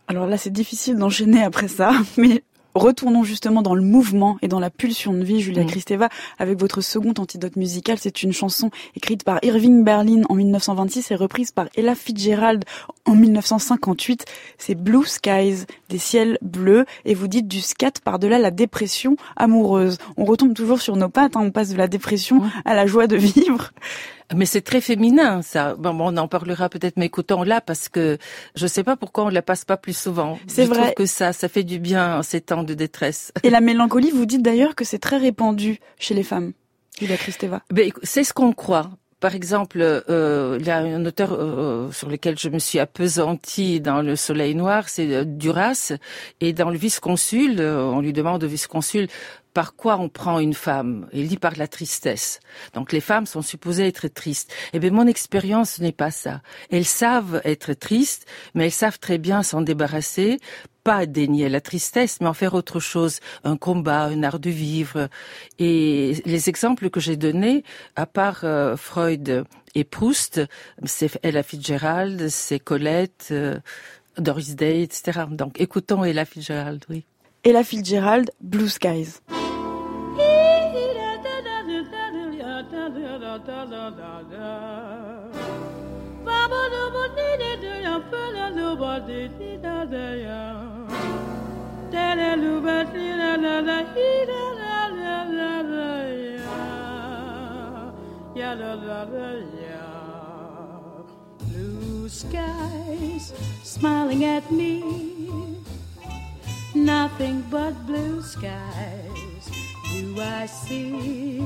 Alors là, c'est difficile d'enchaîner après ça, mais retournons justement dans le mouvement et dans la pulsion de vie, Julia Kristeva, avec votre second antidote musical. C'est une chanson écrite par Irving Berlin en 1926 et reprise par Ella Fitzgerald en 1958. C'est Blue Skies, des ciels bleus, et vous dites du scat par-delà la dépression amoureuse. On retombe toujours sur nos pattes, on passe de la dépression à la joie de vivre. Mais c'est très féminin, ça. Bon, on en parlera peut-être, mais écoutons-la, parce que je sais pas pourquoi on la passe pas plus souvent. C'est vrai. Je trouve que ça fait du bien en ces temps de détresse. Et la mélancolie, vous dites d'ailleurs que c'est très répandu chez les femmes, Julia Kristeva. Ben, c'est ce qu'on croit. Par exemple, il y a un auteur sur lequel je me suis appesantie dans Le Soleil Noir, c'est Duras. Et dans le Vice-Consul, on lui demande au Vice-Consul par quoi on prend une femme. Il dit par la tristesse. Donc les femmes sont supposées être tristes. Eh bien, mon expérience, ce n'est pas ça. Elles savent être tristes, mais elles savent très bien s'en débarrasser, pas dénier la tristesse, mais en faire autre chose, un combat, un art de vivre. Et les exemples que j'ai donnés, à part Freud et Proust, c'est Ella Fitzgerald, c'est Colette, Doris Day, etc. Donc écoutons Ella Fitzgerald, oui. Ella Fitzgerald, Blue Skies. Blue skies smiling at me, nothing but blue skies do I see.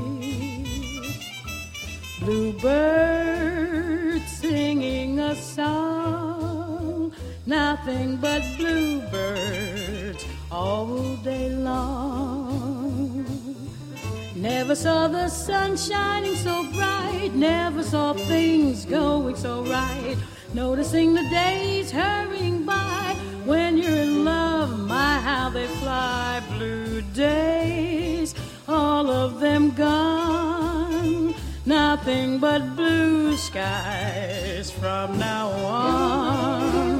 Bluebirds singing a song, nothing but bluebirds all day long. Never saw the sun shining so bright, never saw things going so right. Noticing the days hurrying by, when you're in love, my how they fly. Blue days, all of them gone, nothing but blue skies from now on.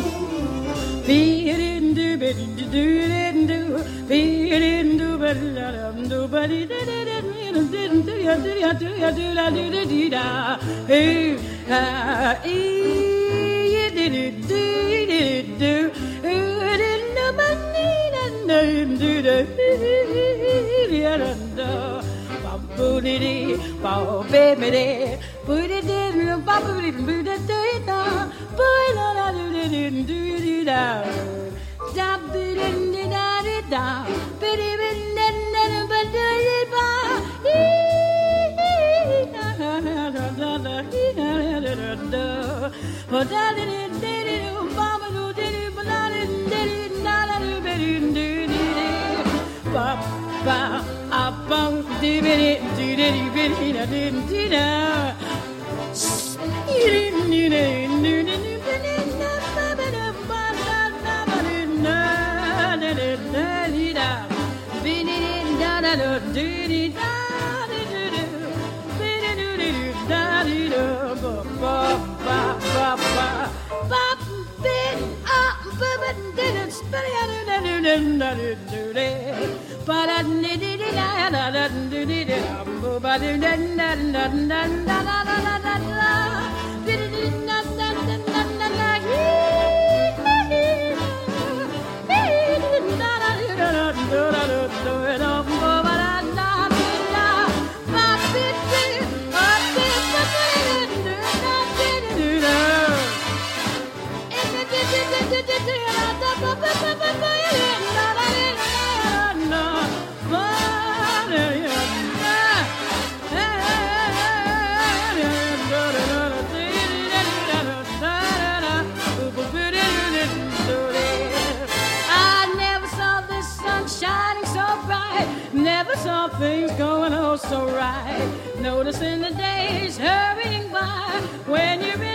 Things going oh so right. Noticing the days hurrying by when you're